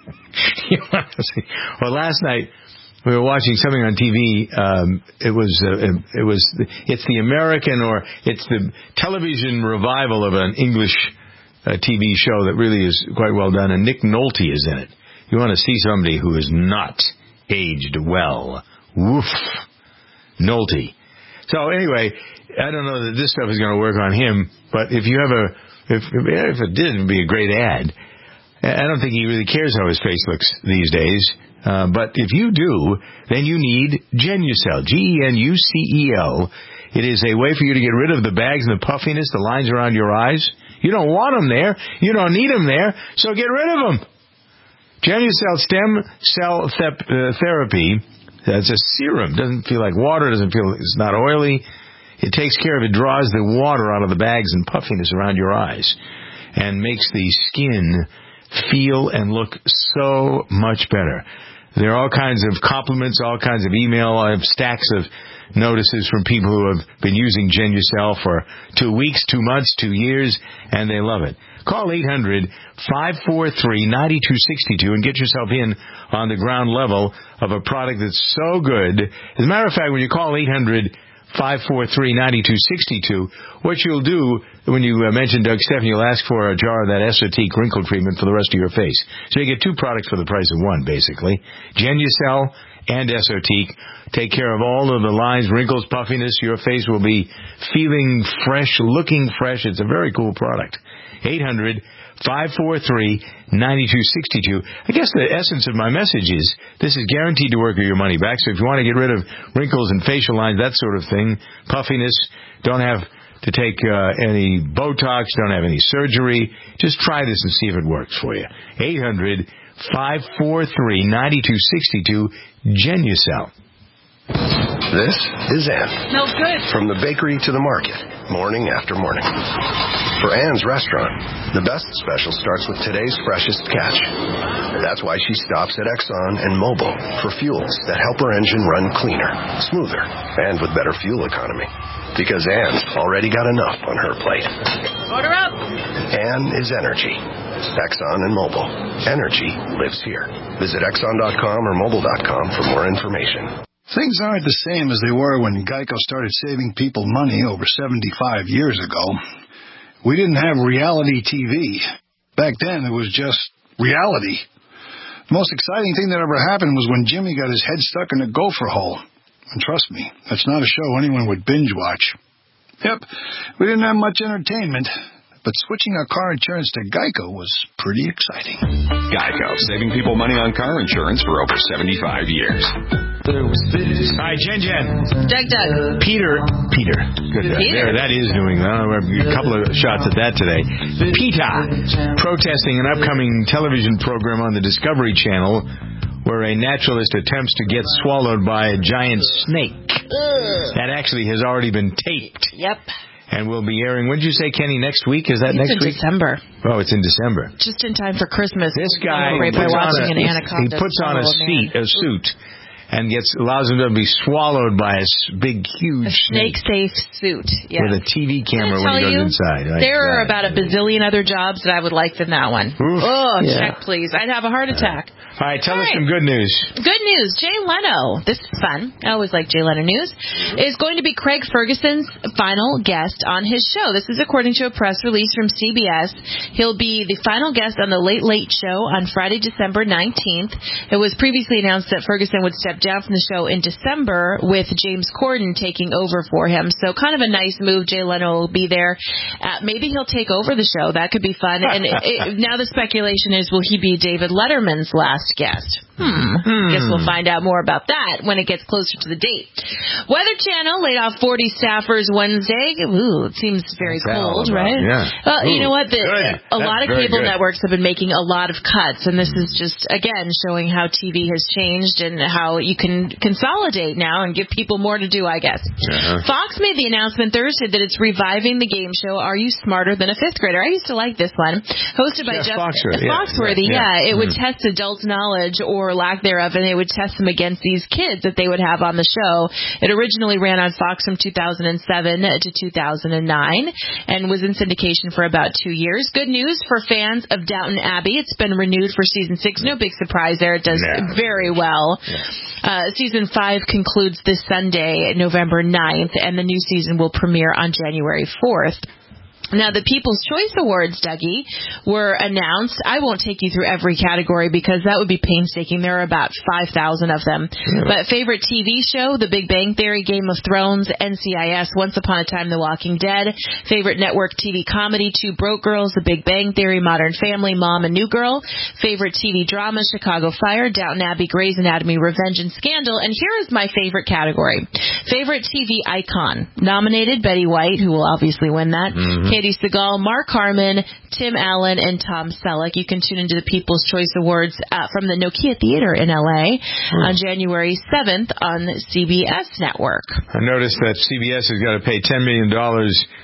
Well, last night, we were watching something on T V. Um, it was, uh, it was, it's the American or it's the television revival of an English uh, T V show that really is quite well done, and Nick Nolte is in it. You want to see somebody who is not aged well. Woof. Nolte. So anyway, I don't know that this stuff is going to work on him, but if you have a, if, if it did, it would be a great ad. I don't think he really cares how his face looks these days. Uh, but if you do, then you need Genucel, G E N U C E L. It is a way for you to get rid of the bags and the puffiness, the lines around your eyes. You don't want them there. You don't need them there, so get rid of them. Genucel Stem Cell thep- uh, Therapy, that's a serum. Doesn't feel like water, doesn't feel, it's not oily. It takes care of, it draws the water out of the bags and puffiness around your eyes and makes the skin feel and look so much better. There are all kinds of compliments, all kinds of email. I have stacks of notices from people who have been using Genucel for two weeks, two months, two years, and they love it. Call eight hundred, five four three, nine two six two and get yourself in on the ground level of a product that's so good. As a matter of fact, when you call eight hundred, five four three, nine two six two, what you'll do when you uh, mention Doug Stephan, you'll ask for a jar of that Esotique wrinkle treatment for the rest of your face. So you get two products for the price of one, basically. Genucel and Esotique take care of all of the lines, wrinkles, puffiness. Your face will be feeling fresh, looking fresh. It's a very cool product. eight hundred, five four three, nine two six two. I guess the essence of my message is this is guaranteed to work with your money back. So if you want to get rid of wrinkles and facial lines, that sort of thing, puffiness, don't have to take uh, any Botox, don't have any surgery, just try this and see if it works for you. eight hundred, five four three, nine two six two, Genucel. This is Ann. Smells good. From the bakery to the market, morning after morning. For Ann's restaurant, the best special starts with today's freshest catch. That's why she stops at Exxon and Mobil for fuels that help her engine run cleaner, smoother, and with better fuel economy. Because Ann's already got enough on her plate. Order up. Ann is energy. Exxon and Mobil. Energy lives here. Visit Exxon dot com or Mobil dot com for more information. Things aren't the same as they were when Geico started saving people money over seventy-five years ago. We didn't have reality T V. Back then, it was just reality. The most exciting thing that ever happened was when Jimmy got his head stuck in a gopher hole. And trust me, that's not a show anyone would binge watch. Yep, we didn't have much entertainment, but switching our car insurance to Geico was pretty exciting. Geico, saving people money on car insurance for over seventy-five years. Hi, Jen Jen. Doug Doug. Peter. Peter. Good. Peter. There, that is New England. I don't know, a couple of shots at that today. PETA, protesting an upcoming television program on the Discovery Channel where a naturalist attempts to get swallowed by a giant snake. Ugh. That actually has already been taped. Yep. And will be airing, when did you say, Kenny, next week? Is that it's next in week? December. Oh, it's in December. Just in time for Christmas. This guy right by puts watching on a, an anaconda. he puts on a, seat, a suit and gets allows him to be swallowed by a big, huge a snake-safe suit. Yeah. With a T V camera when he goes you, inside. Right? There are about a bazillion other jobs that I would like than that one. Oof. Oh, Yeah. check, please. I'd have a heart attack. All right, tell All us right. some good news. Good news. Jay Leno, this is fun. I always like Jay Leno news, is going to be Craig Ferguson's final guest on his show. This is according to a press release from C B S. He'll be the final guest on the Late Late Show on Friday, December nineteenth. It was previously announced that Ferguson would step down from the show in December with James Corden taking over for him. So kind of a nice move. Jay Leno will be there. Uh, maybe he'll take over the show. That could be fun. And it, it, now the speculation is, will he be David Letterman's last guest? Hmm. Hmm. Guess we'll find out more about that when it gets closer to the date. Weather Channel laid off forty staffers Wednesday. Ooh, it seems very What's that all cold, about? right? Yeah. Well, Ooh, you know what? The, good. a That's lot of very cable good. networks have been making a lot of cuts, and this is just, again, showing how T V has changed and how you can consolidate now and give people more to do, I guess. Uh-huh. Fox made the announcement Thursday that it's reviving the game show Are You Smarter Than a Fifth Grader? I used to like this one. Hosted by Jeff Jeff Foxworthy, yeah. Foxworthy. Yeah. Yeah, it would Mhm. test adults' knowledge or lack thereof, and they would test them against these kids that they would have on the show. It originally ran on Fox from two thousand seven to two thousand nine and was in syndication for about two years. Good news for fans of Downton Abbey. It's been renewed for season six. No big surprise there. It does Yeah. very well. Yeah. Uh, season five concludes this Sunday, November ninth, and the new season will premiere on January fourth. Now, the People's Choice Awards, Dougie, were announced. I won't take you through every category because that would be painstaking. There are about five thousand of them. Yeah. But favorite T V show, The Big Bang Theory, Game of Thrones, N C I S, Once Upon a Time, The Walking Dead. Favorite network T V comedy, Two Broke Girls, The Big Bang Theory, Modern Family, Mom and New Girl. Favorite T V drama, Chicago Fire, Downton Abbey, Grey's Anatomy, Revenge and Scandal. And here is my favorite category. Favorite T V icon. Nominated, Betty White, who will obviously win that. Mhm. Katie Seagal, Mark Harmon, Tim Allen, and Tom Selleck. You can tune into the People's Choice Awards uh, from the Nokia Theater in L A on January seventh on C B S Network. I noticed that C B S has got to pay ten million dollars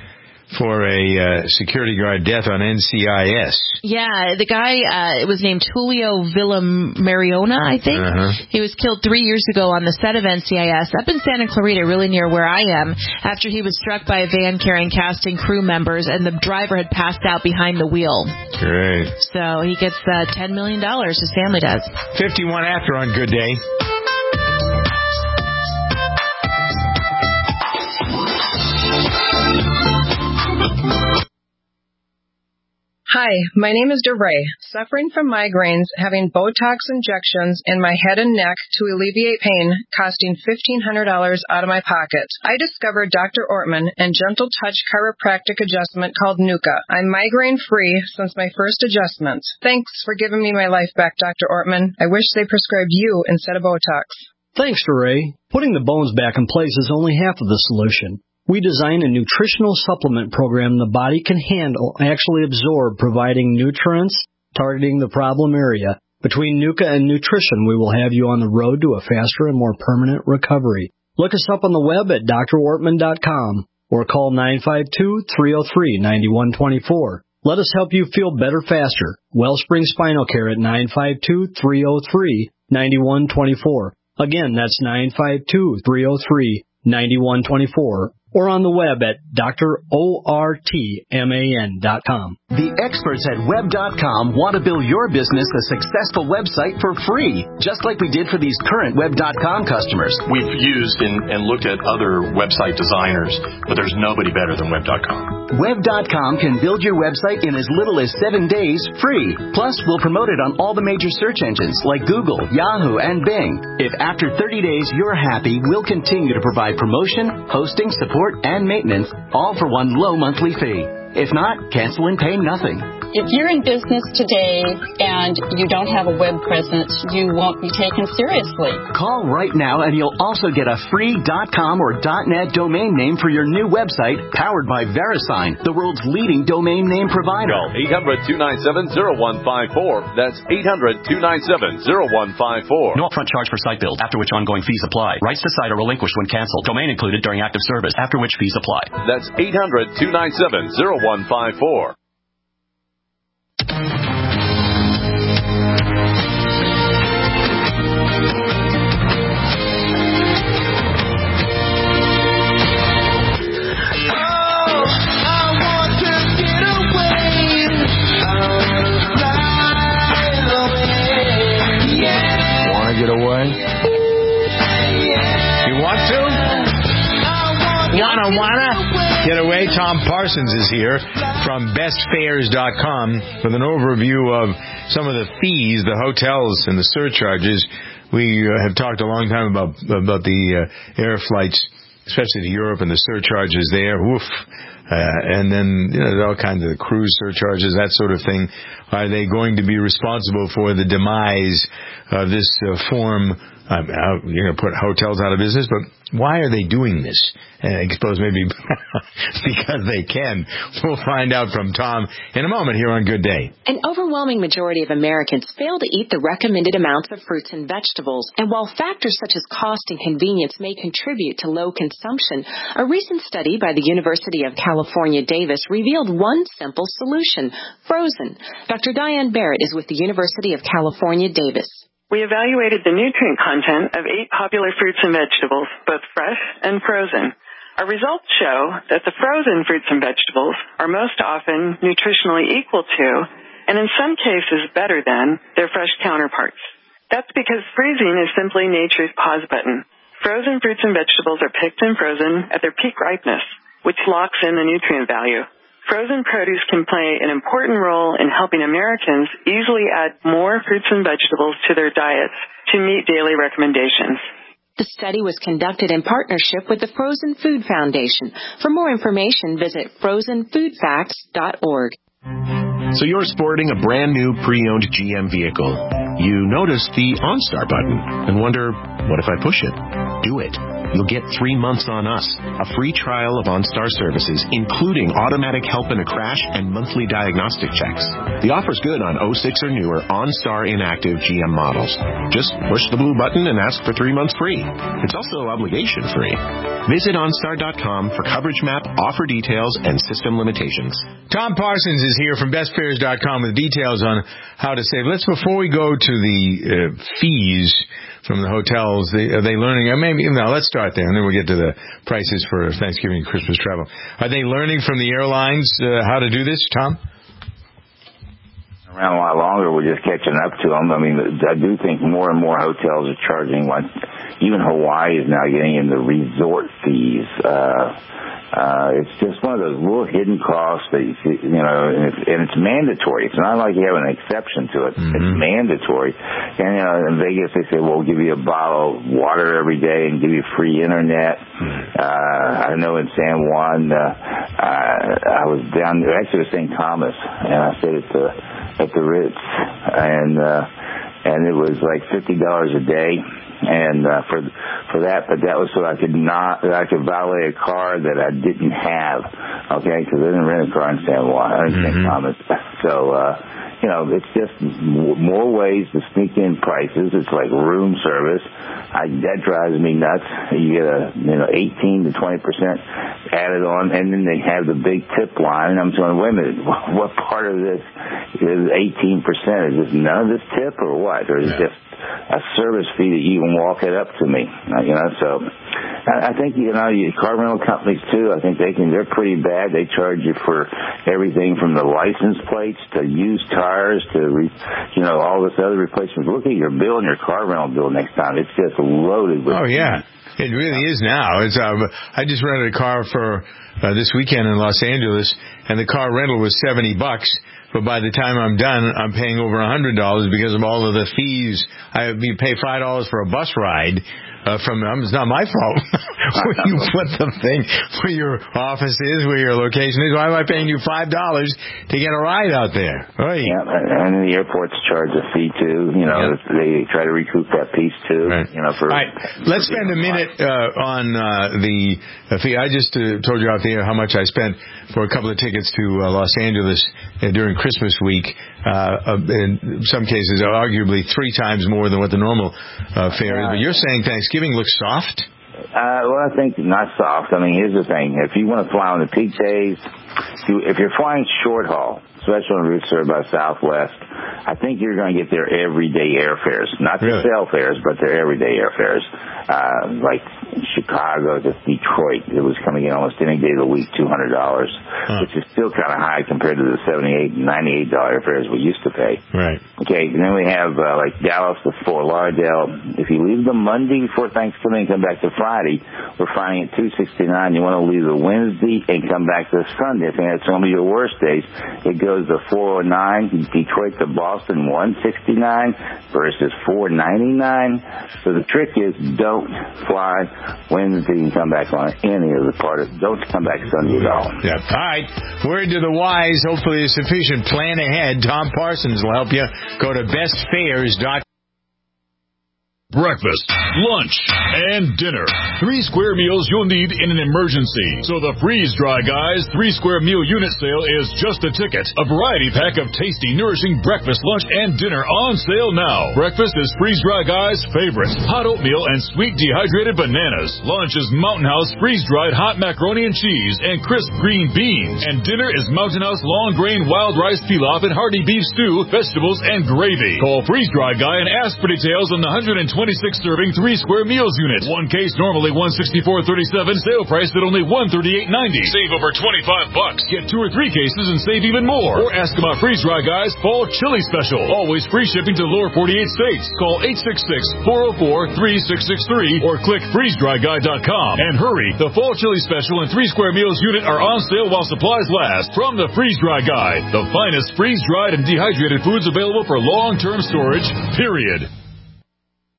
for a uh, security guard death on N C I S. Yeah, the guy uh, it was named Julio Villamariona, I think. Uh-huh. He was killed three years ago on the set of N C I S up in Santa Clarita, really near where I am, after he was struck by a van carrying cast and crew members, and the driver had passed out behind the wheel. Great. So he gets uh, ten million dollars, his family does. fifty-one after on Good Day. Hi, my name is DeRay, suffering from migraines, having Botox injections in my head and neck to alleviate pain, costing fifteen hundred dollars out of my pocket. I discovered Doctor Ortman and Gentle Touch chiropractic adjustment called Nuka. I'm migraine-free since my first adjustment. Thanks for giving me my life back, Doctor Ortman. I wish they prescribed you instead of Botox. Thanks, DeRay. Putting the bones back in place is only half of the solution. We design a nutritional supplement program the body can handle, actually absorb, providing nutrients, targeting the problem area. Between Nuka and nutrition, we will have you on the road to a faster and more permanent recovery. Look us up on the web at D R ortman dot com or call nine five two, three oh three, nine one two four. Let us help you feel better faster. Wellspring Spinal Care at nine five two, three oh three, nine one two four. Again, that's nine five two, three oh three, nine one two four. Or on the web at D R ortman dot com. The experts at web dot com want to build your business a successful website for free, just like we did for these current web dot com customers. We've used and, and looked at other website designers, but there's nobody better than web dot com. web dot com can build your website in as little as seven days free. Plus, we'll promote it on all the major search engines like Google, Yahoo, and Bing. If after thirty days you're happy, we'll continue to provide promotion, hosting, support, and maintenance, all for one low monthly fee. If not, cancel and pay nothing. If you're in business today and you don't have a web presence, you won't be taken seriously. Call right now and you'll also get a free .com or .net domain name for your new website, powered by VeriSign, the world's leading domain name provider. Call eight hundred, two nine seven, zero one five four. That's eight hundred, two nine seven, zero one five four. No upfront charge for site build, after which ongoing fees apply. Rights to site are relinquished when canceled. Domain included during active service, after which fees apply. That's eight hundred, two nine seven, zero one five four. Get away? You want to? Wanna, wanna? Get away? Tom Parsons is here from best fares dot com with an overview of some of the fees, the hotels, and the surcharges. We uh, have talked a long time about about the uh, air flights, especially to Europe, and the surcharges there. Woof. Uh, and then, you know, all kinds of cruise surcharges, that sort of thing. Are they going to be responsible for the demise of this uh, form? Um, uh, you're going to put hotels out of business, but why are they doing this? And I suppose maybe because they can. We'll find out from Tom in a moment here on Good Day. An overwhelming majority of Americans fail to eat the recommended amounts of fruits and vegetables. And while factors such as cost and convenience may contribute to low consumption, a recent study by the University of California, Davis revealed one simple solution: frozen. Doctor Diane Barrett is with the University of California, Davis. We evaluated the nutrient content of eight popular fruits and vegetables, both fresh and frozen. Our results show that the frozen fruits and vegetables are most often nutritionally equal to, and in some cases better than, their fresh counterparts. That's because freezing is simply nature's pause button. Frozen fruits and vegetables are picked and frozen at their peak ripeness, which locks in the nutrient value. Frozen produce can play an important role in helping Americans easily add more fruits and vegetables to their diets to meet daily recommendations. The study was conducted in partnership with the Frozen Food Foundation. For more information, visit frozen food facts dot org. So you're sporting a brand new pre-owned G M vehicle. You notice the OnStar button and wonder, what if I push it? Do it. you'll get three months on us, a free trial of OnStar services, including automatic help in a crash and monthly diagnostic checks. The offer's good on oh six or newer OnStar inactive G M models. Just push the blue button and ask for three months free. It's also obligation free. Visit OnStar dot com for coverage map, offer details, and system limitations. Tom Parsons is here from best fares dot com with details on how to save. Let's, before we go to the uh, fees from the hotels, they, are they learning? Uh, maybe no. Let's start there, and then we'll get to the prices for Thanksgiving and Christmas travel. Are they learning from the airlines uh, how to do this, Tom? Around a lot longer, we're just catching up to them. I mean, I do think more and more hotels are charging, like even Hawaii is now getting into resort fees. Uh, uh, it's just one of those little hidden costs that, you, see, you know, and it's, and it's mandatory. It's not like you have an exception to it. Mm-hmm. It's mandatory. And, you know, in Vegas, they say, well, we'll give you a bottle of water every day and give you free internet. Mm-hmm. Uh, I know in San Juan, uh, uh, I was down there, actually it was Saint Thomas, and I stayed at the, at the Ritz, and, uh, and it was like fifty dollars a day. And, uh, for, for that, but that was so I could not, that I could valet a car that I didn't have, okay, because I didn't rent a car in San Juan, I didn't mm-hmm. Thomas. So, uh, you know, it's just more ways to sneak in prices. It's like room service. I, that drives me nuts. You get a, you know, eighteen to twenty percent added on, and then they have the big tip line. And I'm going, wait a minute, what part of this is eighteen percent? Is this none of this tip or what? Or is it just a service fee that you can walk it up to me? You know, so I, I think, you know, you, car rental companies too, I think they can, they're pretty bad. They charge you for everything from the license plates to used tires to, re, you know, all this other replacements. Look at your bill and your car rental bill next time. It's just loaded with. Oh, yeah. It really is now. It's um, I just rented a car for uh, this weekend in Los Angeles, and the car rental was seventy bucks. But by the time I'm done, I'm paying over a hundred dollars because of all of the fees. I you pay five dollars for a bus ride. Uh, from um, it's not my fault where you put the thing, where your office is, where your location is. Why am I paying you five dollars to get a ride out there? Right. Yeah, and the airports charge a fee too. You know, yeah. They try to recoup that piece too. Right. You know, for. All right, let's spend a minute uh, on uh, the uh, fee. I just uh, told you out there how much I spent for a couple of tickets to uh, Los Angeles uh, during Christmas week. Uh, in some cases, arguably three times more than what the normal uh, fare is. But you're saying Thanksgiving looks soft? Uh, well, I think not soft. I mean, here's the thing. If you want to fly on the peak days, if you're flying short haul, especially on routes served by Southwest, I think you're going to get their everyday airfares. Not the really? sale fares, but their everyday airfares. Uh, like Chicago to Detroit, it was coming in almost any day of the week, two hundred dollars, huh. which is still kind of high compared to the seventy-eight dollars, ninety-eight dollars airfares we used to pay. Right. Okay, and then we have uh, like Dallas to Fort Lauderdale. If you leave the Monday before Thanksgiving and come back to Friday, we're finding at two sixty-nine. You want to leave the Wednesday and come back to Sunday. I think that's some of your worst days. It goes to four oh nine, Detroit to Boston, one sixty-nine versus four ninety-nine. So the trick is don't fly Wednesday and come back on any of the part of, don't come back Sunday at all. Yeah. All right. Word to the wise. Hopefully it's sufficient. Plan ahead. Tom Parsons will help you. Go to best fares dot com. Breakfast, lunch, and dinner. Three square meals you'll need in an emergency. So the Freeze Dry Guys three square meal unit sale is just a ticket. A variety pack of tasty, nourishing breakfast, lunch, and dinner on sale now. Breakfast is Freeze Dry Guys' favorite. Hot oatmeal and sweet dehydrated bananas. Lunch is Mountain House freeze-dried hot macaroni and cheese and crisp green beans. And dinner is Mountain House long grain wild rice pilaf and hearty beef stew, vegetables, and gravy. Call Freeze Dry Guy and ask for details on the one hundred twenty-six serving three square meals unit. One case normally one sixty-four thirty-seven, sale price at only one thirty-eight ninety. Save over twenty-five bucks. Get two or three cases and save even more. Or ask about Freeze Dry Guys Fall Chili Special. Always free shipping to lower forty-eight states. Call eight six six, four oh four, three six six three or click freeze dry guy dot com. And hurry, the Fall Chili Special and three square meals unit are on sale while supplies last. From the Freeze Dry Guy, the finest freeze-dried and dehydrated foods available for long-term storage, period.